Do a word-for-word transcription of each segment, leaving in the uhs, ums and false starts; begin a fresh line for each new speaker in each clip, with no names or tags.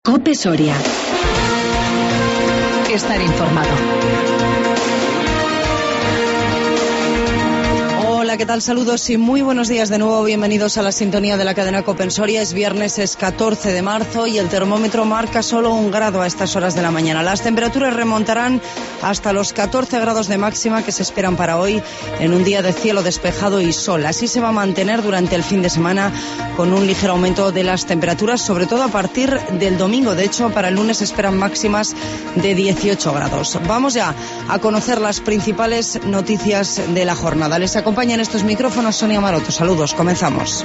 COPE Soria. Estar informado.
Hola, ¿qué tal? Saludos y muy buenos días de nuevo. Bienvenidos a la sintonía de la cadena COPE en Soria. Es viernes, es catorce de marzo y el termómetro marca solo un grado a estas horas de la mañana. Las temperaturas remontarán hasta los catorce grados de máxima que se esperan para hoy en un día de cielo despejado y sol. Así se va a mantener durante el fin de semana con un ligero aumento de las temperaturas, sobre todo a partir del domingo. De hecho, para el lunes se esperan máximas de dieciocho grados. Vamos ya a conocer las principales noticias de la jornada. Les acompaña en estos micrófonos Sonia Maroto. Saludos, comenzamos.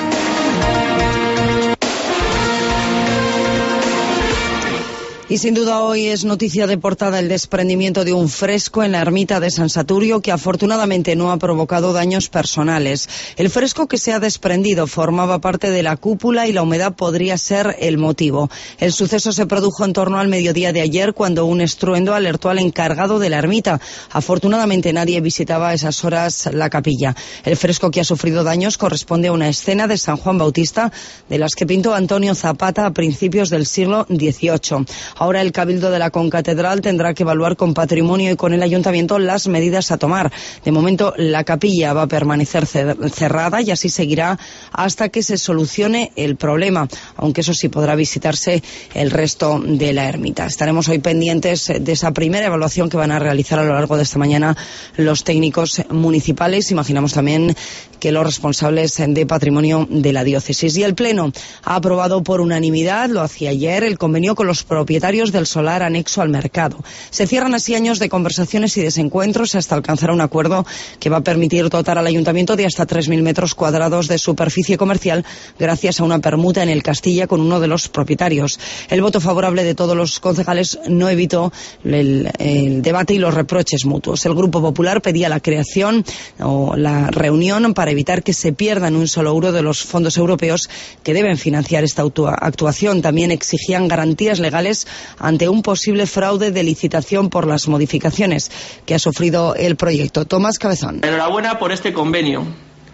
Y sin duda hoy es noticia de portada el desprendimiento de un fresco en la ermita de San Saturio que afortunadamente no ha provocado daños personales. El fresco que se ha desprendido formaba parte de la cúpula y la humedad podría ser el motivo. El suceso se produjo en torno al mediodía de ayer cuando un estruendo alertó al encargado de la ermita. Afortunadamente nadie visitaba a esas horas la capilla. El fresco que ha sufrido daños corresponde a una escena de San Juan Bautista de las que pintó Antonio Zapata a principios del siglo dieciocho. Ahora el Cabildo de la Concatedral tendrá que evaluar con Patrimonio y con el Ayuntamiento las medidas a tomar. De momento la capilla va a permanecer cerrada y así seguirá hasta que se solucione el problema, aunque eso sí podrá visitarse el resto de la ermita. Estaremos hoy pendientes de esa primera evaluación que van a realizar a lo largo de esta mañana los técnicos municipales. Imaginamos también que los responsables de Patrimonio de la diócesis. Y el Pleno ha aprobado por unanimidad, lo hacía ayer, el convenio con los propietarios del solar anexo al mercado. Se cierran así años de conversaciones y desencuentros hasta alcanzar un acuerdo que va a permitir dotar al ayuntamiento de hasta tres mil metros cuadrados de superficie comercial gracias a una permuta en el Castilla con uno de los propietarios. El voto favorable de todos los concejales no evitó el, el debate y los reproches mutuos. El Grupo Popular pedía la creación o la reunión para evitar que se pierdan un solo euro de los fondos europeos que deben financiar esta actuación. También exigían garantías legales ante un posible fraude de licitación por las modificaciones que ha sufrido el proyecto. Tomás Cabezón.
Enhorabuena por este convenio.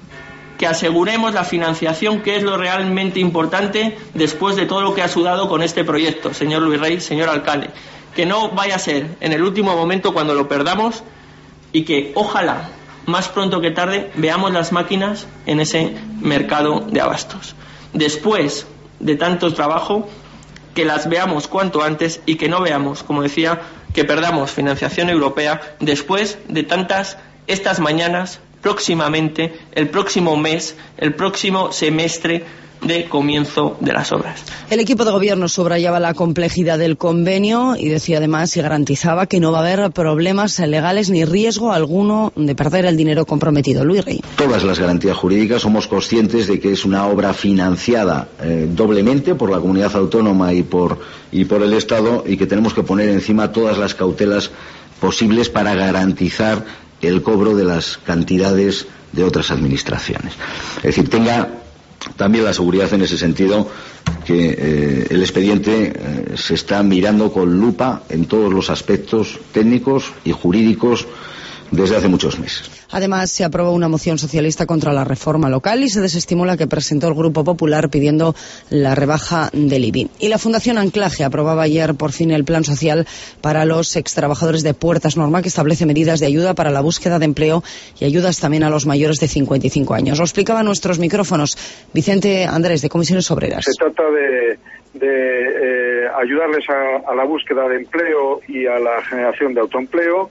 Que aseguremos la financiación, que es lo realmente importante después de todo lo que ha sudado con este proyecto, señor Luis Rey, señor alcalde. Que no vaya a ser en el último momento cuando lo perdamos y que ojalá, más pronto que tarde, veamos las máquinas en ese mercado de abastos. Después de tanto trabajo, que las veamos cuanto antes y que no veamos, como decía, que perdamos financiación europea después de tantas estas mañanas, próximamente, el próximo mes, el próximo semestre de comienzo de las obras.
El equipo de gobierno subrayaba la complejidad del convenio y decía además y garantizaba que no va a haber problemas legales ni riesgo alguno de perder el dinero comprometido. Luis Rey.
Todas las garantías jurídicas, somos conscientes de que es una obra financiada eh, doblemente por la comunidad autónoma y por, y por el Estado y que tenemos que poner encima todas las cautelas posibles para garantizar el cobro de las cantidades de otras administraciones. Es decir, tenga también la seguridad en ese sentido que eh, el expediente eh, se está mirando con lupa en todos los aspectos técnicos y jurídicos desde hace muchos meses.
Además, se aprobó una moción socialista contra la reforma local y se desestimó la que presentó el Grupo Popular pidiendo la rebaja del I B I. Y la Fundación Anclaje aprobaba ayer por fin el plan social para los extrabajadores de Puertas Norma, que establece medidas de ayuda para la búsqueda de empleo y ayudas también a los mayores de cincuenta y cinco años. Lo explicaba en nuestros micrófonos Vicente Andrés, de Comisiones Obreras.
Se trata de, de eh, ayudarles a, a la búsqueda de empleo y a la generación de autoempleo.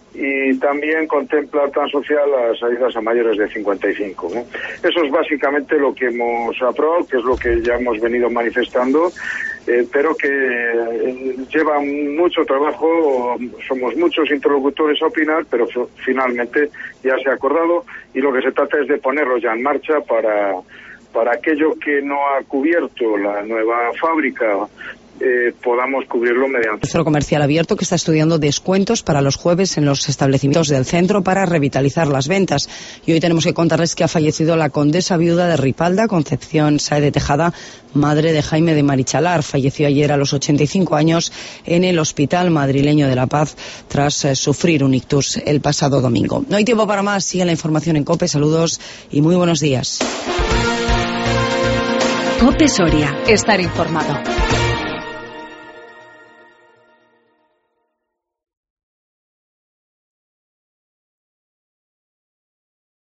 Y también contempla el plan social las ayudas a mayores de cincuenta y cinco, ¿no? Eso es básicamente lo que hemos aprobado, que es lo que ya hemos venido manifestando, eh, pero que eh, lleva mucho trabajo, somos muchos interlocutores a opinar, pero finalmente ya se ha acordado y lo que se trata es de ponerlo ya en marcha para, para aquello que no ha cubierto la nueva fábrica. Eh, podamos cubrirlo mediante.
El Centro Comercial Abierto que está estudiando descuentos para los jueves en los establecimientos del centro para revitalizar las ventas. Y hoy tenemos que contarles que ha fallecido la condesa viuda de Ripalda, Concepción Sáez de Tejada, madre de Jaime de Marichalar. Falleció ayer a los ochenta y cinco años en el Hospital Madrileño de la Paz tras eh, sufrir un ictus el pasado domingo. No hay tiempo para más. Sigue la información en COPE. Saludos y muy buenos días.
COPE Soria. Estar informado.